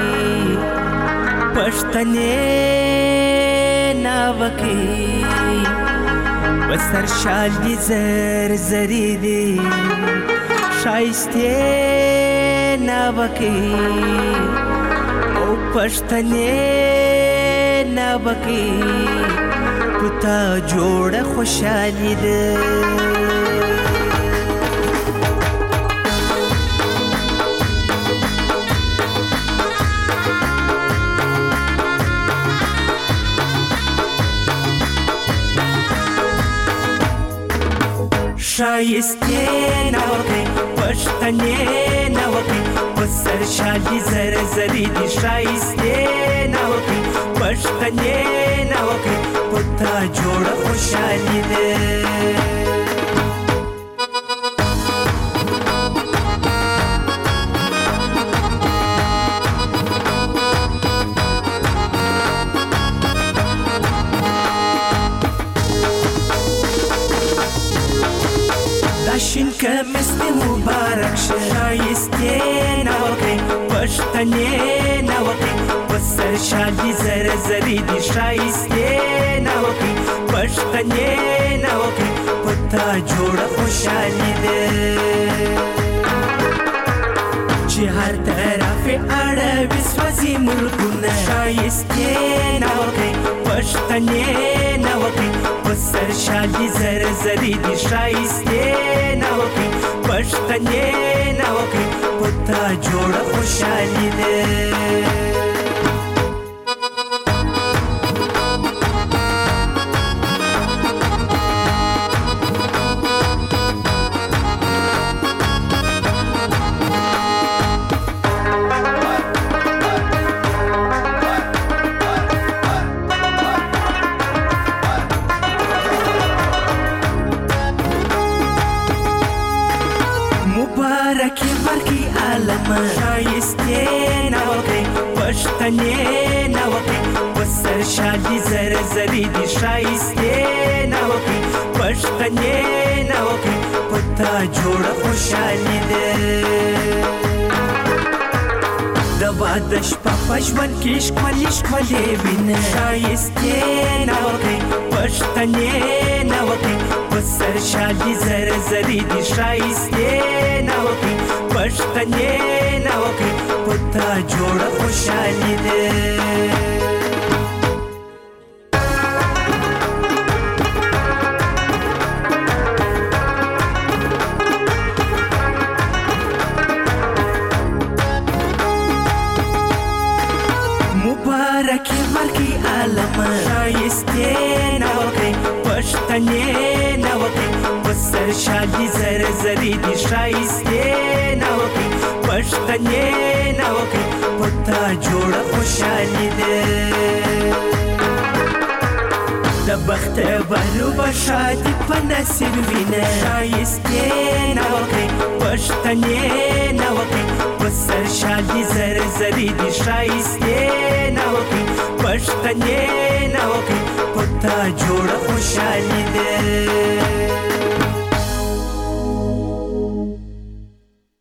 پښتنې ناوکي وسر شال دي زر زري دي شایسته ناوکي او پښتنې ناوکي پتا جوړه خوشالي ده. شایسته ناوکي پښتنې ناوکي وسر شالي زر زري دي شایسته ناوکي پښتنې ناوکي پتا جوړه خوشالي ده. شین کمیس دی مبارک شه شایسته ناوکي پښتنې ناوکي وسر شالي زر زري دي شایسته ناوکي پښتنې ناوکي پتا جوړه خوشالي ده چې هر طرف اړه وسوځي ملکونه شایسته ناوکي پښتنې ناوکي وسر شالي زر زري دي شایسته ناوکي پښتنې ناوکي پتا جوړه خوشالي ده. شایسته ناوکي پښتنې ناوکي وسر شالي زر زري دي شایسته ناوکي پښتنې ناوکي پتا جوړه خوشالي ده. د واده شپه په ژوند کې ښکلې ښکلې وینه شایسته ناوکي پښتنې نه وکي په سر شالي زر زري دي شایستې نه وکي پښتنې نه وکي په تا جوړه خوشالي ده مبارکي ورکي عالم شایستې نه وکي پښتنې نه وکي په سر شالي زر زري دي شایستې نه وکي پښتنې نه وکي په تا جوړه خوشالي ده د بخت بارو بشادي په نصیب وینه شایستې نه وکي پښتنې نه وکي په سر شالي زر زري دي شایستې نه وکي پښتنې نه وکي په تا جوړه خوشالي ده